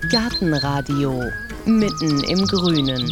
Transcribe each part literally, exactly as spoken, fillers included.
Gartenradio mitten im Grünen.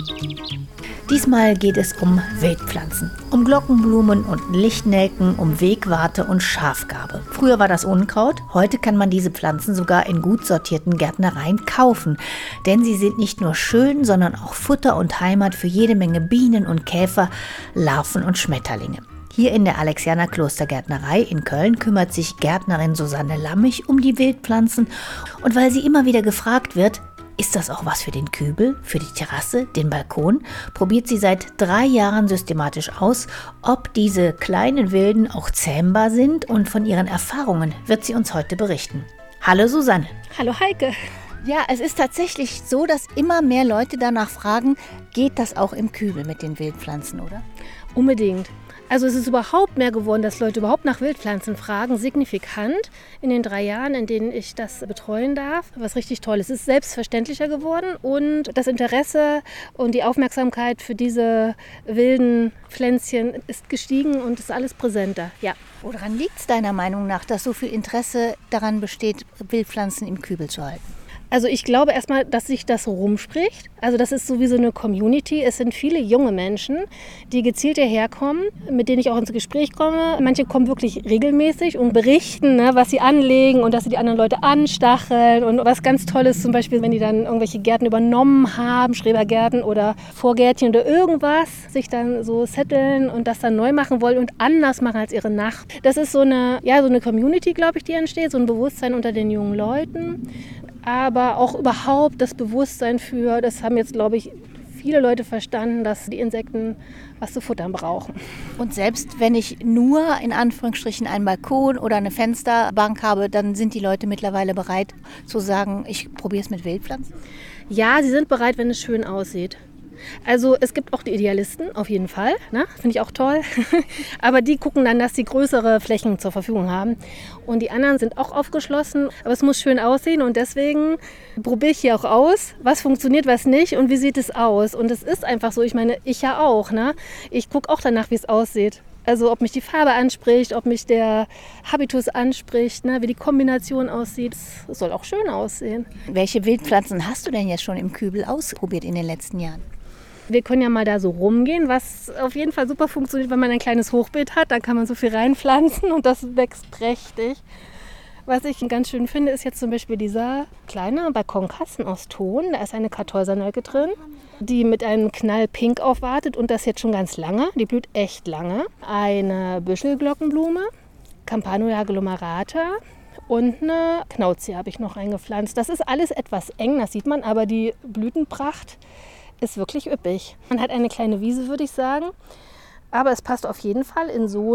Diesmal geht es um Wildpflanzen, um Glockenblumen und Lichtnelken, um Wegwarte und Schafgarbe. Früher war das Unkraut, heute kann man diese Pflanzen sogar in gut sortierten Gärtnereien kaufen. Denn sie sind nicht nur schön, sondern auch Futter und Heimat für jede Menge Bienen und Käfer, Larven und Schmetterlinge. Hier in der Alexianer Klostergärtnerei in Köln kümmert sich Gärtnerin Susanne Lammich um die Wildpflanzen. Und weil sie immer wieder gefragt wird, ist das auch was für den Kübel, für die Terrasse, den Balkon, probiert sie seit drei Jahren systematisch aus, ob diese kleinen Wilden auch zähmbar sind, und von ihren Erfahrungen wird sie uns heute berichten. Hallo Susanne. Hallo Heike. Ja, es ist tatsächlich so, dass immer mehr Leute danach fragen, geht das auch im Kübel mit den Wildpflanzen, oder? Unbedingt. Also es ist überhaupt mehr geworden, dass Leute überhaupt nach Wildpflanzen fragen, signifikant in den drei Jahren, in denen ich das betreuen darf. Was richtig toll ist. Es ist selbstverständlicher geworden und das Interesse und die Aufmerksamkeit für diese wilden Pflänzchen ist gestiegen und ist alles präsenter. Ja. Woran liegt es deiner Meinung nach, dass so viel Interesse daran besteht, Wildpflanzen im Kübel zu halten? Also ich glaube erstmal, dass sich das rumspricht. Also das ist sowieso eine Community. Es sind viele junge Menschen, die gezielt hierher kommen, mit denen ich auch ins Gespräch komme. Manche kommen wirklich regelmäßig und berichten, ne, was sie anlegen und dass sie die anderen Leute anstacheln. Und was ganz toll ist zum Beispiel, wenn die dann irgendwelche Gärten übernommen haben, Schrebergärten oder Vorgärtchen oder irgendwas, sich dann so setteln und das dann neu machen wollen und anders machen als ihre Nacht. Das ist so eine, ja, so eine Community, glaube ich, die entsteht, so ein Bewusstsein unter den jungen Leuten. Aber auch überhaupt das Bewusstsein für, das haben jetzt, glaube ich, viele Leute verstanden, dass die Insekten was zu futtern brauchen. Und selbst wenn ich nur in Anführungsstrichen einen Balkon oder eine Fensterbank habe, dann sind die Leute mittlerweile bereit zu sagen, ich probiere es mit Wildpflanzen? Ja, sie sind bereit, wenn es schön aussieht. Also es gibt auch die Idealisten, auf jeden Fall, ne? Finde ich auch toll. Aber die gucken dann, dass sie größere Flächen zur Verfügung haben. Und die anderen sind auch aufgeschlossen, aber es muss schön aussehen. Und deswegen probiere ich hier auch aus, was funktioniert, was nicht und wie sieht es aus. Und es ist einfach so, ich meine, ich ja auch. Ne? Ich gucke auch danach, wie es aussieht. Also ob mich die Farbe anspricht, ob mich der Habitus anspricht, ne, wie die Kombination aussieht. Es soll auch schön aussehen. Welche Wildpflanzen hast du denn jetzt schon im Kübel ausprobiert in den letzten Jahren? Wir können ja mal da so rumgehen, was auf jeden Fall super funktioniert, wenn man ein kleines Hochbeet hat. Da kann man so viel reinpflanzen und das wächst prächtig. Was ich ganz schön finde, ist jetzt zum Beispiel dieser kleine Balkonkasten aus Ton. Da ist eine Kartäusernelke drin, die mit einem Knallpink aufwartet und das jetzt schon ganz lange. Die blüht echt lange. Eine Büschelglockenblume, Campanula aglomerata und eine Knauzie habe ich noch eingepflanzt. Das ist alles etwas eng, das sieht man, aber die Blütenpracht ist wirklich üppig. Man hat eine kleine Wiese, würde ich sagen. Aber es passt auf jeden Fall in so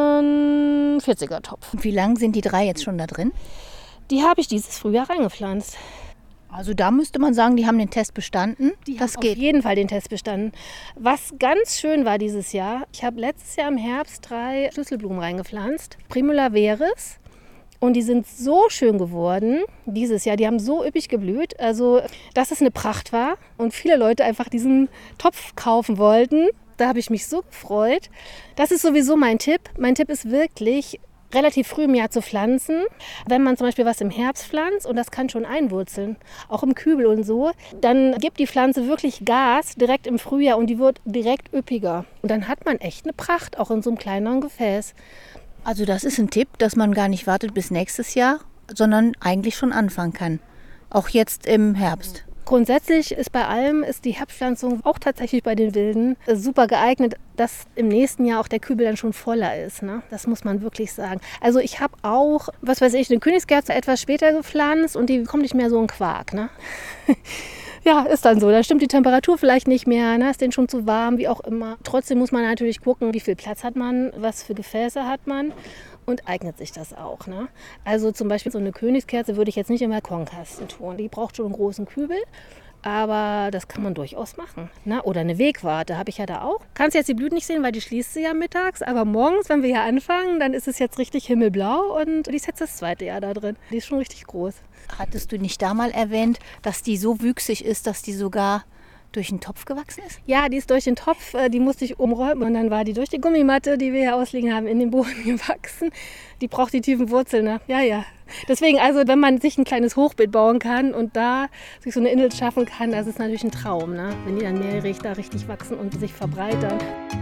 einen vierziger-Topf. Und wie lange sind die drei jetzt schon da drin? Die habe ich dieses Frühjahr reingepflanzt. Also da müsste man sagen, die haben den Test bestanden. Die das haben geht. auf jeden Fall den Test bestanden. Was ganz schön war dieses Jahr, ich habe letztes Jahr im Herbst drei Schlüsselblumen reingepflanzt. Primula veris. Und die sind so schön geworden dieses Jahr. Die haben so üppig geblüht, also dass es eine Pracht war und viele Leute einfach diesen Topf kaufen wollten. Da habe ich mich so gefreut. Das ist sowieso mein Tipp. Mein Tipp ist wirklich, relativ früh im Jahr zu pflanzen. Wenn man zum Beispiel was im Herbst pflanzt und das kann schon einwurzeln, auch im Kübel und so, dann gibt die Pflanze wirklich Gas direkt im Frühjahr und die wird direkt üppiger. Und dann hat man echt eine Pracht, auch in so einem kleineren Gefäß. Also das ist ein Tipp, dass man gar nicht wartet bis nächstes Jahr, sondern eigentlich schon anfangen kann. Auch jetzt im Herbst. Grundsätzlich ist bei allem ist die Herbstpflanzung auch tatsächlich bei den Wilden super geeignet, dass im nächsten Jahr auch der Kübel dann schon voller ist. Ne? Das muss man wirklich sagen. Also ich habe auch, was weiß ich, eine Königskerze etwas später gepflanzt und die kommt nicht mehr so in Quark. Ne? Ja, ist dann so. Dann stimmt die Temperatur vielleicht nicht mehr, ne? Ist denen schon zu warm, wie auch immer. Trotzdem muss man natürlich gucken, wie viel Platz hat man, was für Gefäße hat man und eignet sich das auch. Ne? Also zum Beispiel so eine Königskerze würde ich jetzt nicht im Balkonkasten tun. Die braucht schon einen großen Kübel, aber das kann man durchaus machen. Ne? Oder eine Wegwarte habe ich ja da auch. Kannst jetzt die Blüten nicht sehen, weil die schließt sie ja mittags, aber morgens, wenn wir hier anfangen, dann ist es jetzt richtig himmelblau und die ist jetzt das zweite Jahr da drin. Die ist schon richtig groß. Hattest du nicht da mal erwähnt, dass die so wüchsig ist, dass die sogar durch den Topf gewachsen ist? Ja, die ist durch den Topf, äh, die musste ich umräumen und dann war die durch die Gummimatte, die wir hier ausliegen haben, in den Boden gewachsen. Die braucht die tiefen Wurzeln, ne? Ja, ja. Deswegen, also wenn man sich ein kleines Hochbeet bauen kann und da sich so eine Insel schaffen kann, das ist natürlich ein Traum, ne? Wenn die dann mehrjährig da richtig wachsen und sich verbreitern.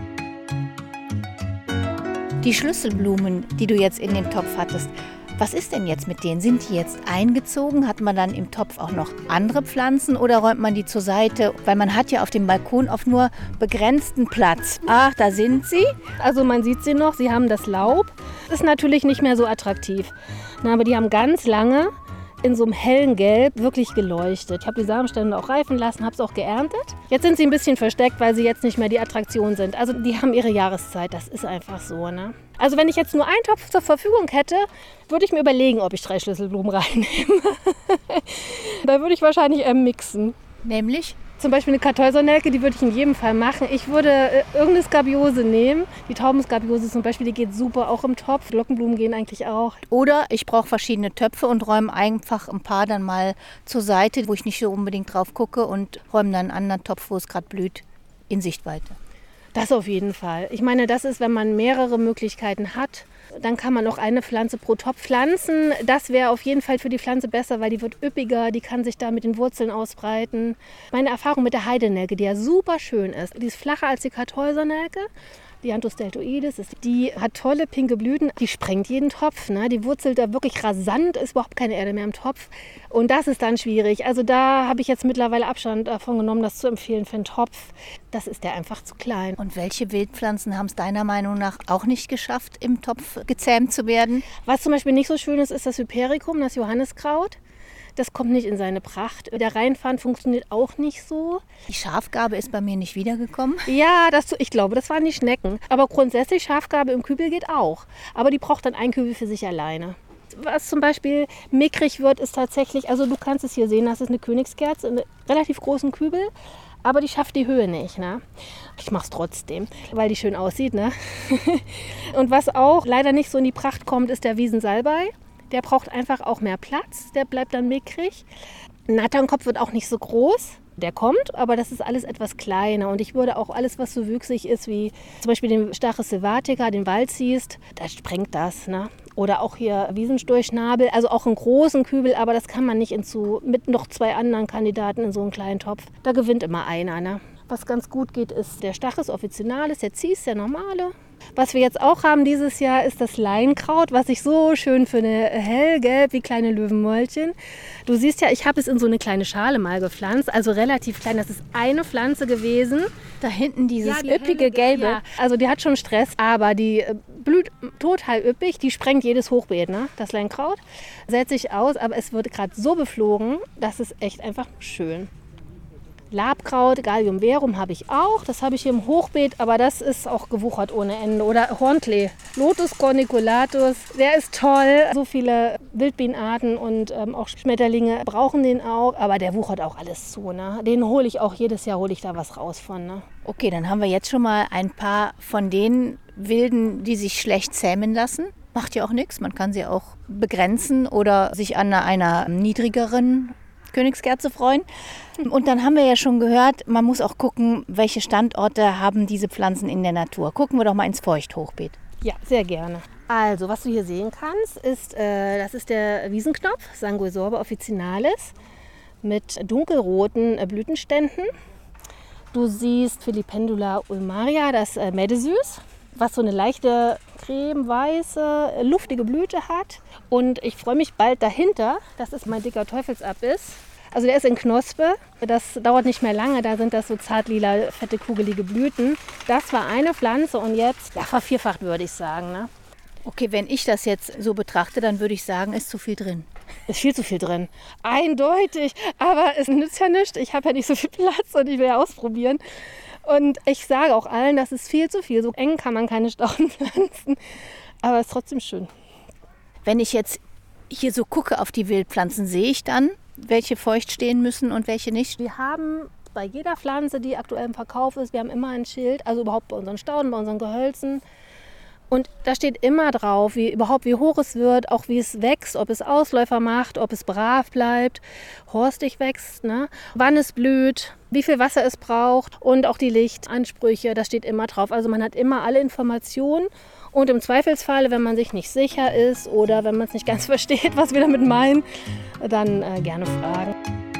Die Schlüsselblumen, die du jetzt in dem Topf hattest, was ist denn jetzt mit denen? Sind die jetzt eingezogen? Hat man dann im Topf auch noch andere Pflanzen oder räumt man die zur Seite? Weil man hat ja auf dem Balkon oft nur begrenzten Platz. Ach, da sind sie. Also man sieht sie noch, sie haben das Laub. Ist natürlich nicht mehr so attraktiv. Na, aber die haben ganz lange in so einem hellen Gelb wirklich geleuchtet. Ich habe die Samenstände auch reifen lassen, habe es auch geerntet. Jetzt sind sie ein bisschen versteckt, weil sie jetzt nicht mehr die Attraktion sind. Also die haben ihre Jahreszeit, das ist einfach so, ne? Also wenn ich jetzt nur einen Topf zur Verfügung hätte, würde ich mir überlegen, ob ich drei Schlüsselblumen reinnehme. Da würde ich wahrscheinlich eher mixen. Nämlich? Zum Beispiel eine Kartäusernelke, die würde ich in jedem Fall machen. Ich würde äh, irgendeine Skabiose nehmen. Die Taubenskabiose zum Beispiel, die geht super auch im Topf. Glockenblumen gehen eigentlich auch. Oder ich brauche verschiedene Töpfe und räume einfach ein paar dann mal zur Seite, wo ich nicht so unbedingt drauf gucke und räume dann einen anderen Topf, wo es gerade blüht, in Sichtweite. Das auf jeden Fall. Ich meine, das ist, wenn man mehrere Möglichkeiten hat, dann kann man auch eine Pflanze pro Topf pflanzen. Das wäre auf jeden Fall für die Pflanze besser, weil die wird üppiger, die kann sich da mit den Wurzeln ausbreiten. Meine Erfahrung mit der Heidenelke, die ja super schön ist, die ist flacher als die Kartäusernelke. Die Dianthus deltoides, die hat tolle pinke Blüten, die sprengt jeden Topf, ne? Die wurzelt da wirklich rasant, ist überhaupt keine Erde mehr im Topf. Und das ist dann schwierig. Also da habe ich jetzt mittlerweile Abstand davon genommen, das zu empfehlen für einen Topf. Das ist der einfach zu klein. Und welche Wildpflanzen haben es deiner Meinung nach auch nicht geschafft, im Topf gezähmt zu werden? Was zum Beispiel nicht so schön ist, ist das Hypericum, das Johanniskraut. Das kommt nicht in seine Pracht. Der Reinfahren funktioniert auch nicht so. Die Schafgarbe ist bei mir nicht wiedergekommen. Ja, das, ich glaube, das waren die Schnecken. Aber grundsätzlich Schafgarbe im Kübel geht auch. Aber die braucht dann einen Kübel für sich alleine. Was zum Beispiel mickrig wird, ist tatsächlich, also du kannst es hier sehen, das ist eine Königskerze, in einem relativ großen Kübel. Aber die schafft die Höhe nicht. Ne? Ich mache es trotzdem, weil die schön aussieht. Ne? Und was auch leider nicht so in die Pracht kommt, ist der Wiesensalbei. Der braucht einfach auch mehr Platz, der bleibt dann mickrig. Ein Natternkopf wird auch nicht so groß. Der kommt, aber das ist alles etwas kleiner. Und ich würde auch alles, was so wüchsig ist, wie zum Beispiel den Stachys sylvatica, den Waldsiest, da sprengt das. Ne? Oder auch hier Wiesenstorchschnabel, also auch einen großen Kübel, aber das kann man nicht in zu, mit noch zwei anderen Kandidaten in so einen kleinen Topf. Da gewinnt immer einer. Ne? Was ganz gut geht, ist der Stachys officinalis, der Zies, der normale. Was wir jetzt auch haben dieses Jahr, ist das Leinkraut, was ich so schön finde, hellgelb wie kleine Löwenmäulchen. Du siehst ja, ich habe es in so eine kleine Schale mal gepflanzt, also relativ klein. Das ist eine Pflanze gewesen. Da hinten dieses ja, die üppige helle, Gelbe. Ja, also die hat schon Stress, aber die blüht total üppig. Die sprengt jedes Hochbeet, ne? Das Leinkraut. Setzt sich aus, aber es wird gerade so beflogen, das ist echt einfach schön. Labkraut, Gallium verum habe ich auch. Das habe ich hier im Hochbeet, aber das ist auch gewuchert ohne Ende. Oder Hornklee, Lotus corniculatus, der ist toll. So viele Wildbienenarten und ähm, auch Schmetterlinge brauchen den auch, aber der wuchert auch alles zu. Ne? Den hole ich auch, jedes Jahr hole ich da was raus von. Ne? Okay, dann haben wir jetzt schon mal ein paar von den Wilden, die sich schlecht zähmen lassen. Macht ja auch nichts, man kann sie auch begrenzen oder sich an einer niedrigeren Königskerze freuen. Und dann haben wir ja schon gehört, man muss auch gucken, welche Standorte haben diese Pflanzen in der Natur. Gucken wir doch mal ins Feuchthochbeet. Ja, sehr gerne. Also, was du hier sehen kannst, ist, äh, das ist der Wiesenknopf, Sanguisorba officinalis, mit dunkelroten äh, Blütenständen. Du siehst Filipendula ulmaria, das äh, Medesüß, was so eine leichte cremeweiße, luftige Blüte hat. Und ich freue mich bald dahinter, das ist mein dicker Teufelsabbiss. Also der ist in Knospe, das dauert nicht mehr lange, da sind das so zartlila, fette, kugelige Blüten. Das war eine Pflanze und jetzt, ja, vervierfacht würde ich sagen. Ne? Okay, wenn ich das jetzt so betrachte, dann würde ich sagen, ist zu viel drin. Ist viel zu viel drin, eindeutig, aber es nützt ja nichts. Ich habe ja nicht so viel Platz und ich will ja ausprobieren. Und ich sage auch allen, das ist viel zu viel. So eng kann man keine Stauchen pflanzen, aber es ist trotzdem schön. Wenn ich jetzt hier so gucke auf die Wildpflanzen, sehe ich dann, welche feucht stehen müssen und welche nicht? Wir haben bei jeder Pflanze, die aktuell im Verkauf ist, wir haben immer ein Schild, also überhaupt bei unseren Stauden, bei unseren Gehölzen. Und da steht immer drauf, wie überhaupt wie hoch es wird, auch wie es wächst, ob es Ausläufer macht, ob es brav bleibt, horstig wächst, ne? Wann es blüht, wie viel Wasser es braucht und auch die Lichtansprüche, das steht immer drauf. Also man hat immer alle Informationen und im Zweifelsfall, wenn man sich nicht sicher ist oder wenn man es nicht ganz versteht, was wir damit meinen, dann äh, gerne fragen.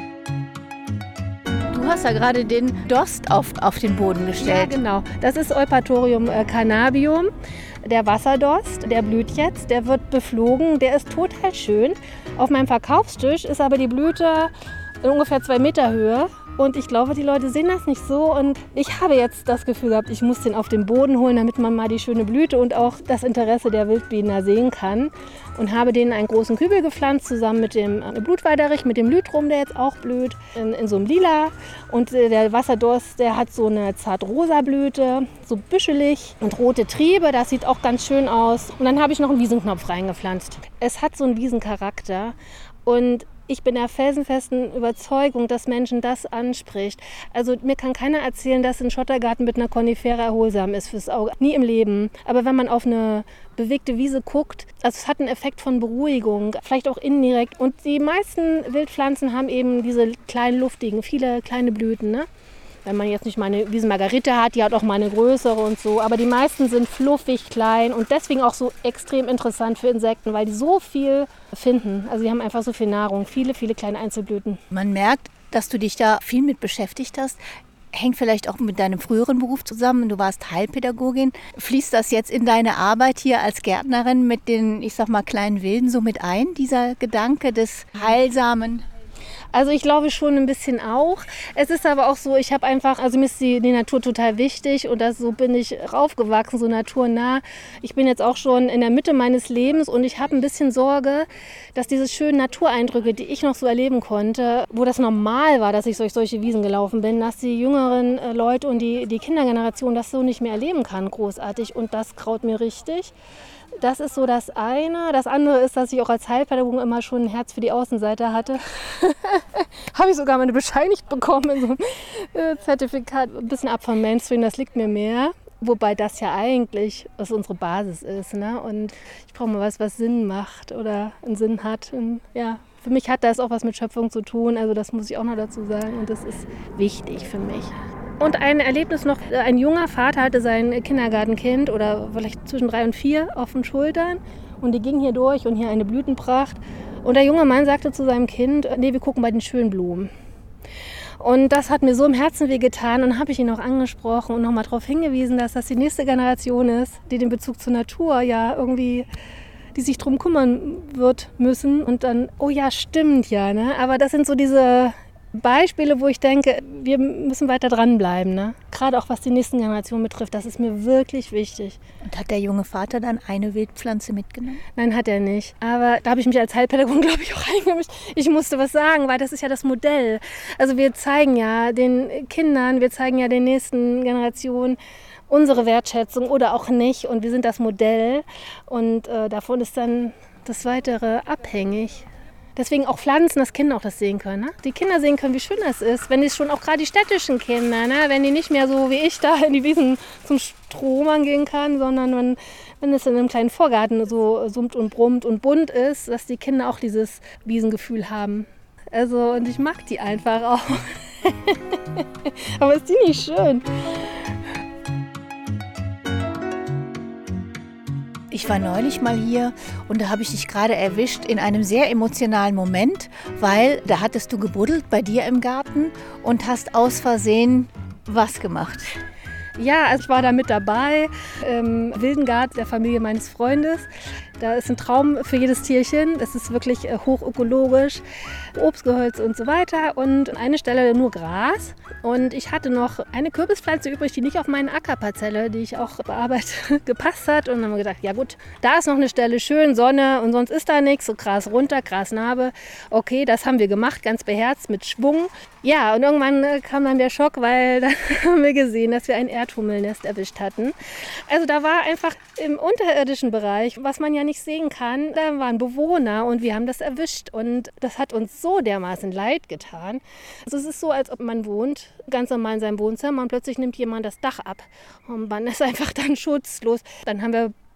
Du hast ja gerade den Dost auf, auf den Boden Ja, gestellt. genau. Das ist Eupatorium äh, carnabium, der Wasserdost. Der blüht jetzt, der wird beflogen, der ist total schön. Auf meinem Verkaufstisch ist aber die Blüte in ungefähr zwei Meter Höhe. Und ich glaube, die Leute sehen das nicht so. Und ich habe jetzt das Gefühl gehabt, ich muss den auf den Boden holen, damit man mal die schöne Blüte und auch das Interesse der Wildbienen da sehen kann. Und habe den in einen großen Kübel gepflanzt, zusammen mit dem Blutweiderich, mit dem Lythrum, der jetzt auch blüht, in, in so einem Lila. Und der Wasserdost, der hat so eine zart-rosa Blüte, so büschelig und rote Triebe. Das sieht auch ganz schön aus. Und dann habe ich noch einen Wiesenknopf reingepflanzt. Es hat so einen Wiesencharakter. Und ich bin der felsenfesten Überzeugung, dass Menschen das anspricht. Also mir kann keiner erzählen, dass ein Schottergarten mit einer Konifere erholsam ist fürs Auge. Nie im Leben. Aber wenn man auf eine bewegte Wiese guckt, also es hat einen Effekt von Beruhigung, vielleicht auch indirekt. Und die meisten Wildpflanzen haben eben diese kleinen luftigen, viele kleine Blüten, ne? Wenn man jetzt nicht mal eine Wiesenmargarite hat, die hat auch mal eine größere und so. Aber die meisten sind fluffig, klein und deswegen auch so extrem interessant für Insekten, weil die so viel finden. Also die haben einfach so viel Nahrung, viele, viele kleine Einzelblüten. Man merkt, dass du dich da viel mit beschäftigt hast. Hängt vielleicht auch mit deinem früheren Beruf zusammen. Du warst Heilpädagogin. Fließt das jetzt in deine Arbeit hier als Gärtnerin mit den, ich sag mal, kleinen Wilden so mit ein? Dieser Gedanke des Heilsamen? Also ich glaube schon ein bisschen auch. Es ist aber auch so, ich habe einfach, also mir ist die, die Natur total wichtig und das, so bin ich raufgewachsen, so naturnah. Ich bin jetzt auch schon in der Mitte meines Lebens und ich habe ein bisschen Sorge, dass diese schönen Natureindrücke, die ich noch so erleben konnte, wo das normal war, dass ich durch solche Wiesen gelaufen bin, dass die jüngeren Leute und die, die Kindergeneration das so nicht mehr erleben kann, großartig. Und das graut mir richtig. Das ist so das eine. Das andere ist, dass ich auch als Heilpädagogin immer schon ein Herz für die Außenseiter hatte. Habe ich sogar mal eine bescheinigt bekommen in so einem äh, Zertifikat. Ein bisschen ab vom Mainstream, das liegt mir mehr. Wobei das ja eigentlich was unsere Basis ist. Ne? Und ich brauche mal was, was Sinn macht oder einen Sinn hat. Und ja, für mich hat das auch was mit Schöpfung zu tun. Also das muss ich auch noch dazu sagen. Und das ist wichtig für mich. Und ein Erlebnis noch, ein junger Vater hatte sein Kindergartenkind oder vielleicht zwischen drei und vier auf den Schultern und die ging hier durch und hier eine Blütenpracht. Und der junge Mann sagte zu seinem Kind, nee, wir gucken bei den schönen Blumen. Und das hat mir so im Herzen wehgetan und habe ich ihn auch angesprochen und nochmal darauf hingewiesen, dass das die nächste Generation ist, die den Bezug zur Natur ja irgendwie, die sich drum kümmern wird müssen. Und dann, oh ja, stimmt ja, ne? Aber das sind so diese Beispiele, wo ich denke, wir müssen weiter dranbleiben. Ne? Gerade auch was die nächsten Generationen betrifft, das ist mir wirklich wichtig. Und hat der junge Vater dann eine Wildpflanze mitgenommen? Nein, hat er nicht. Aber da habe ich mich als Heilpädagogin, glaube ich, auch eingemischt. Ich musste was sagen, weil das ist ja das Modell. Also wir zeigen ja den Kindern, wir zeigen ja den nächsten Generationen unsere Wertschätzung oder auch nicht. Und wir sind das Modell. Und äh, davon ist dann das Weitere abhängig. Deswegen auch Pflanzen, dass Kinder auch das sehen können. Ne? Die Kinder sehen können, wie schön das ist. Wenn es schon auch gerade die städtischen Kinder, ne? Wenn die nicht mehr so wie ich da in die Wiesen zum Stromern gehen kann, sondern wenn, wenn es in einem kleinen Vorgarten so summt und brummt und bunt ist, dass die Kinder auch dieses Wiesengefühl haben. Also, und ich mag die einfach auch. Aber ist die nicht schön? Ich war neulich mal hier und da habe ich dich gerade erwischt in einem sehr emotionalen Moment, weil da hattest du gebuddelt bei dir im Garten und hast aus Versehen was gemacht. Ja, also ich war da mit dabei im wilden Garten der Familie meines Freundes. Da ist ein Traum für jedes Tierchen. Das ist wirklich hochökologisch, Obstgehölz und so weiter. Und an einer Stelle nur Gras. Und ich hatte noch eine Kürbispflanze übrig, die nicht auf meine Ackerparzelle, die ich auch bearbeite, gepasst hat. Und dann haben wir gedacht, ja gut, da ist noch eine Stelle, schön Sonne und sonst ist da nichts. So Gras runter, Grasnarbe. Okay, das haben wir gemacht, ganz beherzt, mit Schwung. Ja, und irgendwann kam dann der Schock, weil dann haben wir gesehen, dass wir ein Erdhummelnest erwischt hatten. Also da war einfach im unterirdischen Bereich, was man ja nicht sehen kann, da waren Bewohner und wir haben das erwischt. Und das hat uns so dermaßen leid getan. Also es ist so, als ob man wohnt, ganz normal in seinem Wohnzimmer und plötzlich nimmt jemand das Dach ab. Und man ist einfach dann schutzlos. Dann haben wir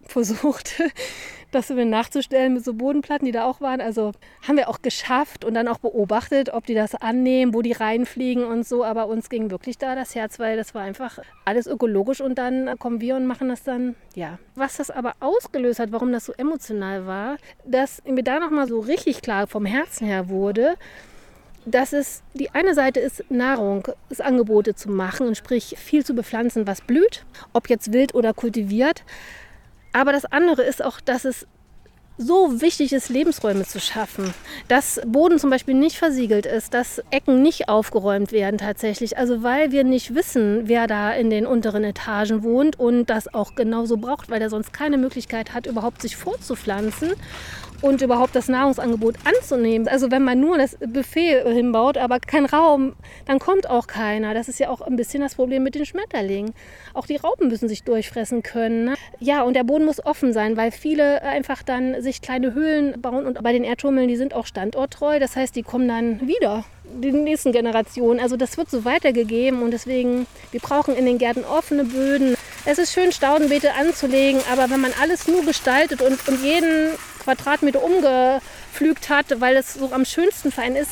versucht, das mir nachzustellen mit so Bodenplatten, die da auch waren. Also haben wir auch geschafft und dann auch beobachtet, ob die das annehmen, wo die reinfliegen und so. Aber uns ging wirklich da das Herz, weil das war einfach alles ökologisch und dann kommen wir und machen das dann, ja. Was das aber ausgelöst hat, warum das so emotional war, dass mir da nochmal so richtig klar vom Herzen her wurde, dass es die eine Seite ist, Nahrung, ist Angebote zu machen und sprich viel zu bepflanzen, was blüht, ob jetzt wild oder kultiviert. Aber das andere ist auch, dass es so wichtig ist, Lebensräume zu schaffen, dass Boden zum Beispiel nicht versiegelt ist, dass Ecken nicht aufgeräumt werden tatsächlich. Also weil wir nicht wissen, wer da in den unteren Etagen wohnt und das auch genauso braucht, weil er sonst keine Möglichkeit hat, überhaupt sich fortzupflanzen und überhaupt das Nahrungsangebot anzunehmen. Also wenn man nur das Buffet hinbaut, aber kein Raum, dann kommt auch keiner. Das ist ja auch ein bisschen das Problem mit den Schmetterlingen. Auch die Raupen müssen sich durchfressen können. Ne? Ja, und der Boden muss offen sein, weil viele einfach dann sich kleine Höhlen bauen. Und bei den Erdhummeln, die sind auch standorttreu. Das heißt, die kommen dann wieder, die nächsten Generationen. Also das wird so weitergegeben und deswegen, wir brauchen in den Gärten offene Böden. Es ist schön, Staudenbeete anzulegen, aber wenn man alles nur gestaltet und, und jeden Quadratmeter umgepflügt hat, weil es so am schönsten für einen ist,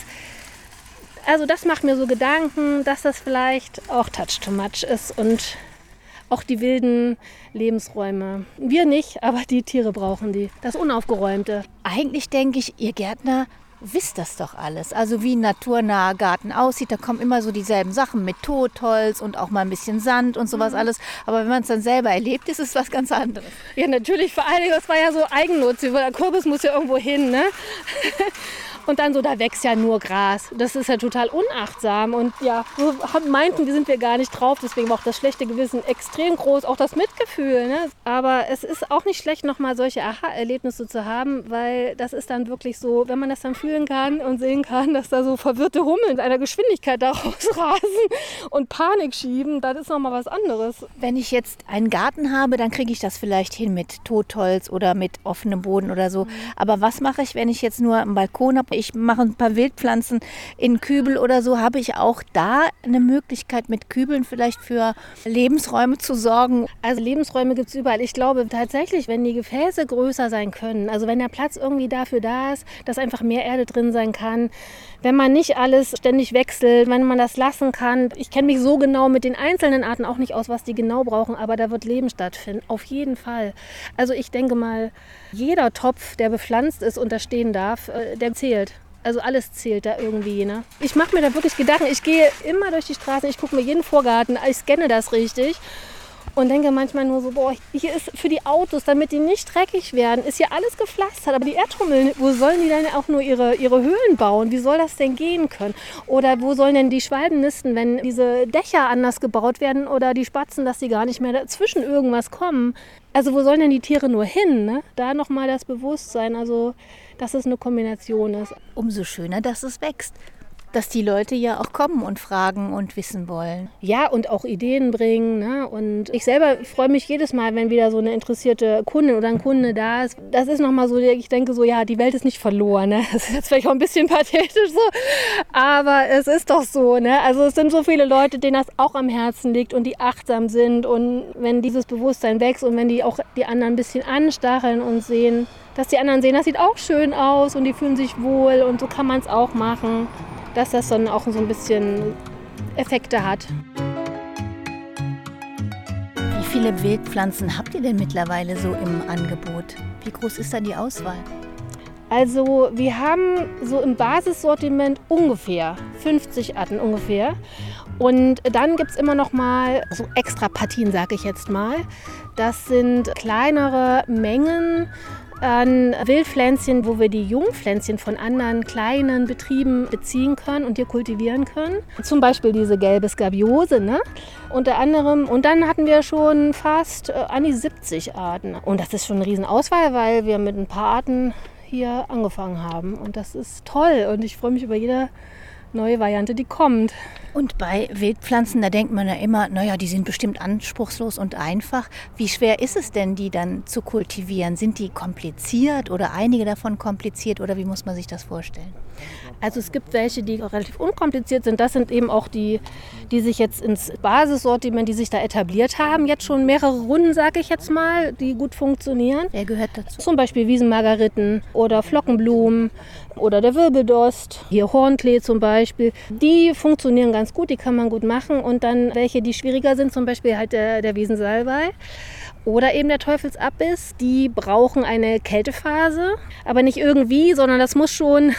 also das macht mir so Gedanken, dass das vielleicht auch touch too much ist und auch die wilden Lebensräume. Wir nicht, aber die Tiere brauchen die. Das Unaufgeräumte. Eigentlich denke ich, ihr Gärtner wisst das doch alles. Also wie ein naturnaher Garten aussieht, da kommen immer so dieselben Sachen mit Totholz und auch mal ein bisschen Sand und sowas mhm. alles. Aber wenn man es dann selber erlebt, ist es was ganz anderes. Ja, natürlich. Vor allen Dingen, das war ja so Eigennutz. Der Kürbis muss ja irgendwo hin, ne? Und dann so, da wächst ja nur Gras. Das ist ja total unachtsam. Und ja, so meinten, wir sind wir gar nicht drauf. Deswegen war auch das schlechte Gewissen extrem groß. Auch das Mitgefühl. Ne? Aber es ist auch nicht schlecht, nochmal solche Aha-Erlebnisse zu haben, weil das ist dann wirklich so, wenn man das dann fühlen kann und sehen kann, dass da so verwirrte Hummeln in einer Geschwindigkeit da rausrasen und Panik schieben, dann ist nochmal was anderes. Wenn ich jetzt einen Garten habe, dann kriege ich das vielleicht hin mit Totholz oder mit offenem Boden oder so. Mhm. Aber was mache ich, wenn ich jetzt nur einen Balkon habe? Ich mache ein paar Wildpflanzen in Kübel oder so. Habe ich auch da eine Möglichkeit, mit Kübeln vielleicht für Lebensräume zu sorgen? Also Lebensräume gibt es überall. Ich glaube tatsächlich, wenn die Gefäße größer sein können, also wenn der Platz irgendwie dafür da ist, dass einfach mehr Erde drin sein kann, wenn man nicht alles ständig wechselt, wenn man das lassen kann. Ich kenne mich so genau mit den einzelnen Arten auch nicht aus, was die genau brauchen, aber da wird Leben stattfinden. Auf jeden Fall. Also ich denke mal, jeder Topf, der bepflanzt ist und da stehen darf, der zählt. Also alles zählt da irgendwie. Ne? Ich mache mir da wirklich Gedanken. Ich gehe immer durch die Straßen, ich gucke mir jeden Vorgarten, ich scanne das richtig und denke manchmal nur so, boah, hier ist für die Autos, damit die nicht dreckig werden, ist hier alles gepflastert. Aber die Erdhummel, wo sollen die denn auch nur ihre, ihre Höhlen bauen? Wie soll das denn gehen können? Oder wo sollen denn die Schwalben nisten, wenn diese Dächer anders gebaut werden oder die Spatzen, dass sie gar nicht mehr dazwischen irgendwas kommen? Also wo sollen denn die Tiere nur hin? Ne? Da nochmal das Bewusstsein, also dass es eine Kombination ist. Umso schöner, dass es wächst. Dass die Leute ja auch kommen und fragen und wissen wollen. Ja, und auch Ideen bringen. Ne? Und ich selber ich freue mich jedes Mal, wenn wieder so eine interessierte Kundin oder ein Kunde da ist. Das ist nochmal so, ich denke so, ja, die Welt ist nicht verloren. Ne? Das ist jetzt vielleicht auch ein bisschen pathetisch so, aber es ist doch so. Ne? Also es sind so viele Leute, denen das auch am Herzen liegt und die achtsam sind. Und wenn dieses Bewusstsein wächst und wenn die auch die anderen ein bisschen anstacheln und sehen, dass die anderen sehen, das sieht auch schön aus und die fühlen sich wohl und so kann man es auch machen. Dass das dann auch so ein bisschen Effekte hat. Wie viele Wildpflanzen habt ihr denn mittlerweile so im Angebot? Wie groß ist da die Auswahl? Also wir haben so im Basissortiment ungefähr fünfzig Arten ungefähr. Und dann gibt es immer noch mal so extra Partien, sage ich jetzt mal. Das sind kleinere Mengen an Wildpflänzchen, wo wir die Jungpflänzchen von anderen kleinen Betrieben beziehen können und hier kultivieren können. Zum Beispiel diese gelbe Skabiose, ne? Unter anderem. Und dann hatten wir schon fast äh, an die siebzig Arten. Und das ist schon eine Riesenauswahl, weil wir mit ein paar Arten hier angefangen haben. Und das ist toll. Und ich freue mich über jede neue Variante, die kommt. Und bei Wildpflanzen, da denkt man ja immer, naja, die sind bestimmt anspruchslos und einfach. Wie schwer ist es denn, die dann zu kultivieren? Sind die kompliziert oder einige davon kompliziert oder wie muss man sich das vorstellen? Also es gibt welche, die relativ unkompliziert sind. Das sind eben auch die, die sich jetzt ins Basissortiment, die sich da etabliert haben, jetzt schon mehrere Runden, sage ich jetzt mal, die gut funktionieren. Wer gehört dazu? Zum Beispiel Wiesenmargeriten oder Flockenblumen oder der Wirbeldost, hier Hornklee zum Beispiel. Die funktionieren ganz gut, die kann man gut machen. Und dann welche, die schwieriger sind, zum Beispiel halt der, der Wiesensalbei. Oder eben der Teufelsabbiss, die brauchen eine Kältephase, aber nicht irgendwie, sondern das muss schon,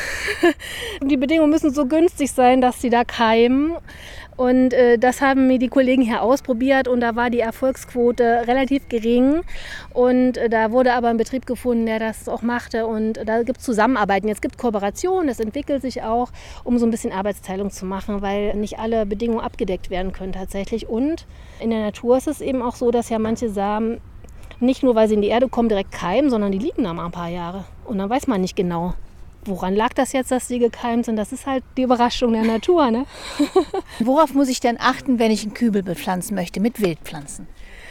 die Bedingungen müssen so günstig sein, dass sie da keimen. Und äh, das haben mir die Kollegen hier ausprobiert und da war die Erfolgsquote relativ gering. Und äh, da wurde aber ein Betrieb gefunden, der das auch machte. Und äh, da gibt es Zusammenarbeiten. Jetzt gibt es Kooperationen, das entwickelt sich auch, um so ein bisschen Arbeitsteilung zu machen, weil nicht alle Bedingungen abgedeckt werden können tatsächlich. Und in der Natur ist es eben auch so, dass ja manche Samen nicht nur, weil sie in die Erde kommen, direkt keimen, sondern die liegen da mal ein paar Jahre. Und dann weiß man nicht genau, woran lag das jetzt, dass die gekeimt sind? Das ist halt die Überraschung der Natur, ne? Worauf muss ich denn achten, wenn ich einen Kübel bepflanzen möchte mit Wildpflanzen?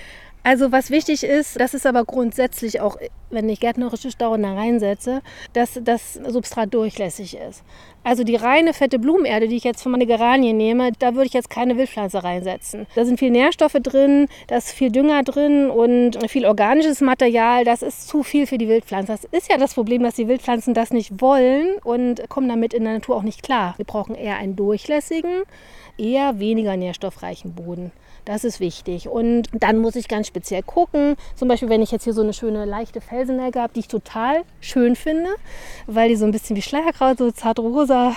Also was wichtig ist, das ist aber grundsätzlich auch, wenn ich gärtnerische Stauden da reinsetze, dass das Substrat durchlässig ist. Also die reine fette Blumenerde, die ich jetzt für meine Geranien nehme, da würde ich jetzt keine Wildpflanze reinsetzen. Da sind viel Nährstoffe drin, da ist viel Dünger drin und viel organisches Material. Das ist zu viel für die Wildpflanze. Das ist ja das Problem, dass die Wildpflanzen das nicht wollen und kommen damit in der Natur auch nicht klar. Wir brauchen eher einen durchlässigen, eher weniger nährstoffreichen Boden. Das ist wichtig. Und dann muss ich ganz speziell gucken, zum Beispiel, wenn ich jetzt hier so eine schöne leichte Felsennelke habe, die ich total schön finde, weil die so ein bisschen wie Schleierkraut, so zart rosa,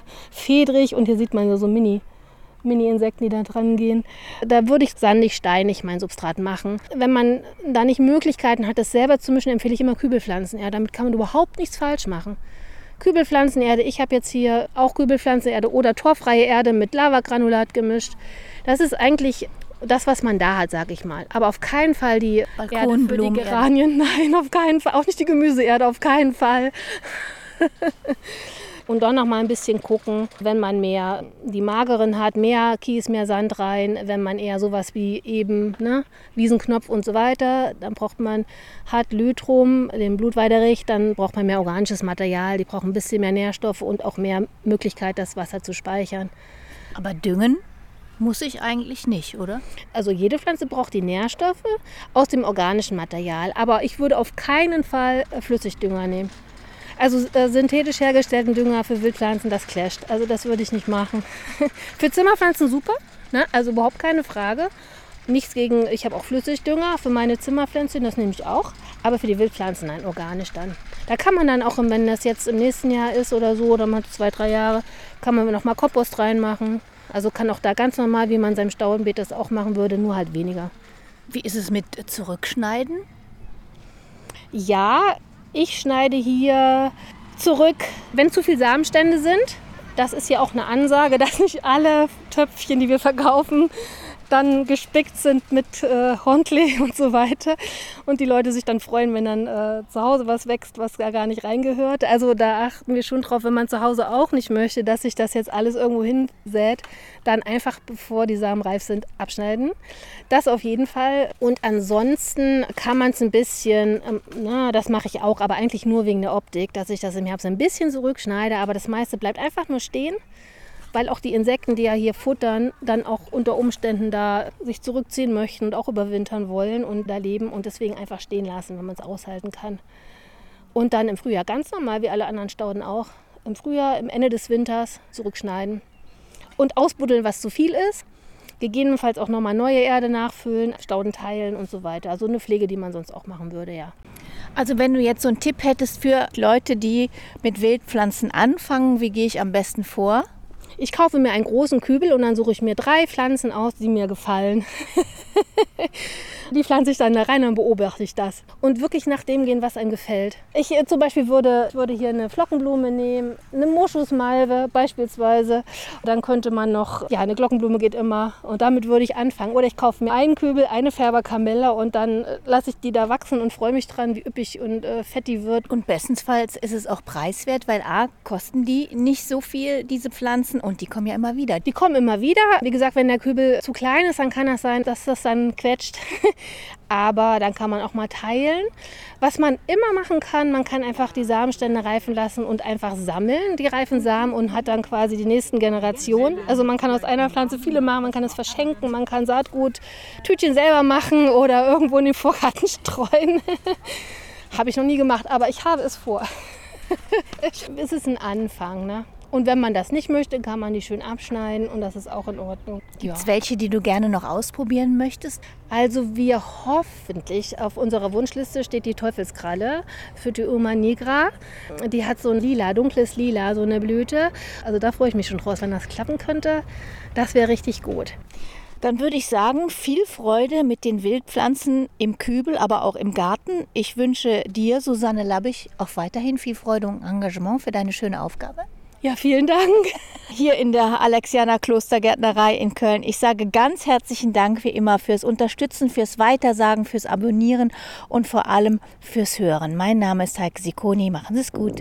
fedrig und hier sieht man so Mini, Mini-Insekten, die da dran gehen. Da würde ich sandig, steinig mein Substrat machen. Wenn man da nicht Möglichkeiten hat, das selber zu mischen, empfehle ich immer Kübelpflanzen. Ja, damit kann man überhaupt nichts falsch machen. Kübelpflanzenerde, ich habe jetzt hier auch Kübelpflanzenerde oder torfreie Erde mit Lavagranulat gemischt. Das ist eigentlich das, was man da hat, sage ich mal. Aber auf keinen Fall die Erde für die Geranien. Nein, auf keinen Fall. Auch nicht die Gemüseerde, auf keinen Fall. Und dann noch mal ein bisschen gucken, wenn man mehr die mageren hat, mehr Kies, mehr Sand rein. Wenn man eher sowas wie eben ne, Wiesenknopf und so weiter, dann braucht man hart Lytrum, den Blutweiderich, dann braucht man mehr organisches Material. Die brauchen ein bisschen mehr Nährstoffe und auch mehr Möglichkeit, das Wasser zu speichern. Aber düngen muss ich eigentlich nicht, oder? Also jede Pflanze braucht die Nährstoffe aus dem organischen Material. Aber ich würde auf keinen Fall Flüssigdünger nehmen. Also äh, synthetisch hergestellten Dünger für Wildpflanzen, das clasht. Also das würde ich nicht machen. Für Zimmerpflanzen super, ne? Also überhaupt keine Frage. Nichts gegen, ich habe auch Flüssigdünger für meine Zimmerpflänzchen, das nehme ich auch. Aber für die Wildpflanzen, nein, organisch dann. Da kann man dann auch, wenn das jetzt im nächsten Jahr ist oder so, oder mal zwei, drei Jahre, kann man noch mal Kompost reinmachen. Also kann auch da ganz normal, wie man seinem Staudenbeet das auch machen würde, nur halt weniger. Wie ist es mit Zurückschneiden? Ja, ich schneide hier zurück, wenn zu viele Samenstände sind. Das ist ja auch eine Ansage, dass nicht alle Töpfchen, die wir verkaufen, dann gespickt sind mit äh, Hornklee und so weiter. Und die Leute sich dann freuen, wenn dann äh, zu Hause was wächst, was da gar nicht reingehört. Also da achten wir schon drauf, wenn man zu Hause auch nicht möchte, dass sich das jetzt alles irgendwo hinsät, dann einfach, bevor die Samen reif sind, abschneiden. Das auf jeden Fall. Und ansonsten kann man es ein bisschen, ähm, na, das mache ich auch, aber eigentlich nur wegen der Optik, dass ich das im Herbst ein bisschen zurückschneide, aber das meiste bleibt einfach nur stehen. Weil auch die Insekten, die ja hier futtern, dann auch unter Umständen da sich zurückziehen möchten und auch überwintern wollen und da leben und deswegen einfach stehen lassen, wenn man es aushalten kann. Und dann im Frühjahr ganz normal, wie alle anderen Stauden auch, im Frühjahr, im Ende des Winters zurückschneiden und ausbuddeln, was zu viel ist. Gegebenenfalls auch nochmal neue Erde nachfüllen, Stauden teilen und so weiter. Also eine Pflege, die man sonst auch machen würde, ja. Also wenn du jetzt so einen Tipp hättest für Leute, die mit Wildpflanzen anfangen, wie gehe ich am besten vor? Ich kaufe mir einen großen Kübel und dann suche ich mir drei Pflanzen aus, die mir gefallen. Die pflanze ich dann da rein und beobachte ich das. Und wirklich nach dem gehen, was einem gefällt. Ich äh, zum Beispiel würde, würde hier eine Flockenblume nehmen, eine Moschusmalve beispielsweise. Dann könnte man noch, ja, eine Glockenblume geht immer. Und damit würde ich anfangen. Oder ich kaufe mir einen Kübel, eine Färberkamelle und dann äh, lasse ich die da wachsen und freue mich dran, wie üppig und äh, fett die wird. Und bestensfalls ist es auch preiswert, weil A, kosten die nicht so viel, diese Pflanzen, und die kommen ja immer wieder. Die kommen immer wieder. Wie gesagt, wenn der Kübel zu klein ist, dann kann das sein, dass das dann quetscht. Aber dann kann man auch mal teilen. Was man immer machen kann, man kann einfach die Samenstände reifen lassen und einfach sammeln, die reifen Samen, und hat dann quasi die nächsten Generationen. Also man kann aus einer Pflanze viele machen, man kann es verschenken, man kann Saatgut, Tütchen selber machen oder irgendwo in den Vorgarten streuen. Habe ich noch nie gemacht, aber ich habe es vor. Es ist ein Anfang, ne? Und wenn man das nicht möchte, kann man die schön abschneiden und das ist auch in Ordnung. Gibt es welche, die du gerne noch ausprobieren möchtest? Also wir hoffentlich, auf unserer Wunschliste steht die Teufelskralle für die Urma nigra. Die hat so ein lila, dunkles Lila, so eine Blüte. Also da freue ich mich schon draus, wenn das klappen könnte. Das wäre richtig gut. Dann würde ich sagen, viel Freude mit den Wildpflanzen im Kübel, aber auch im Garten. Ich wünsche dir, Susanne Labbich, auch weiterhin viel Freude und Engagement für deine schöne Aufgabe. Ja, vielen Dank. Hier in der Alexianer Klostergärtnerei in Köln. Ich sage ganz herzlichen Dank wie immer fürs Unterstützen, fürs Weitersagen, fürs Abonnieren und vor allem fürs Hören. Mein Name ist Heike Sicconi. Machen Sie es gut.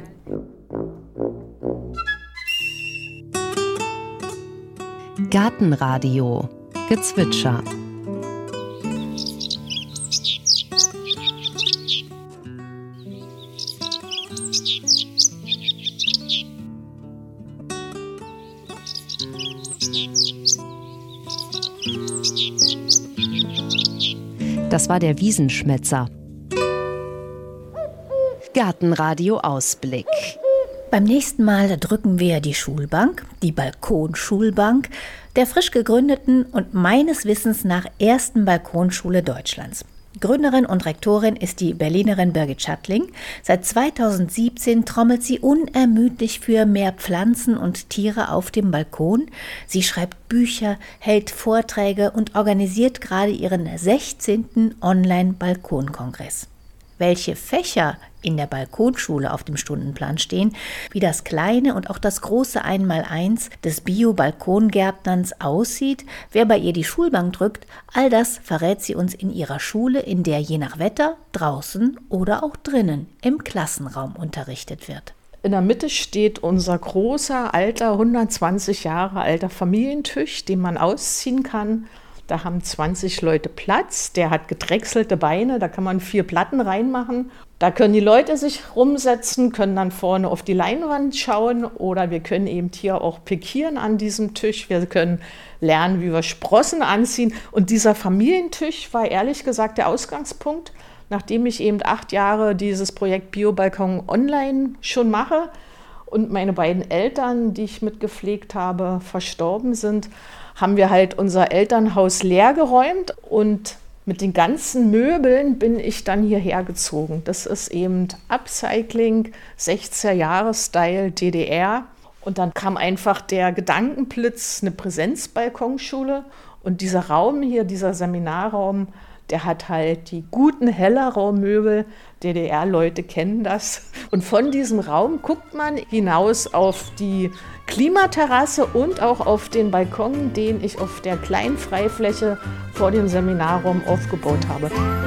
Gartenradio Gezwitscher. Das war der Wiesenschmätzer. Gartenradio Ausblick. Beim nächsten Mal drücken wir die Schulbank, die Balkonschulbank, der frisch gegründeten und meines Wissens nach ersten Balkonschule Deutschlands. Gründerin und Rektorin ist die Berlinerin Birgit Schattling. Seit zweitausendsiebzehn trommelt sie unermüdlich für mehr Pflanzen und Tiere auf dem Balkon. Sie schreibt Bücher, hält Vorträge und organisiert gerade ihren sechzehnten Online-Balkonkongress. Welche Fächer in der Balkonschule auf dem Stundenplan stehen, wie das kleine und auch das große Einmaleins des Bio-Balkongärtnerns aussieht, wer bei ihr die Schulbank drückt, all das verrät sie uns in ihrer Schule, in der je nach Wetter draußen oder auch drinnen im Klassenraum unterrichtet wird. In der Mitte steht unser großer, alter, hundertzwanzig Jahre alter Familientisch, den man ausziehen kann. Da haben zwanzig Leute Platz, der hat gedrechselte Beine, da kann man vier Platten reinmachen. Da können die Leute sich rumsetzen, können dann vorne auf die Leinwand schauen oder wir können eben hier auch pikieren an diesem Tisch. Wir können lernen, wie wir Sprossen anziehen. Und dieser Familientisch war ehrlich gesagt der Ausgangspunkt, nachdem ich eben acht Jahre dieses Projekt Biobalkon online schon mache und meine beiden Eltern, die ich mitgepflegt habe, verstorben sind, haben wir halt unser Elternhaus leer geräumt und mit den ganzen Möbeln bin ich dann hierher gezogen. Das ist eben Upcycling, sechziger-Jahre-Style D D R. Und dann kam einfach der Gedankenblitz, eine Präsenzbalkonschule. Und dieser Raum hier, dieser Seminarraum, der hat halt die guten Hellerraummöbel. D D R-Leute kennen das. Und von diesem Raum guckt man hinaus auf die Klimaterrasse und auch auf den Balkon, den ich auf der kleinen Freifläche vor dem Seminarraum aufgebaut habe.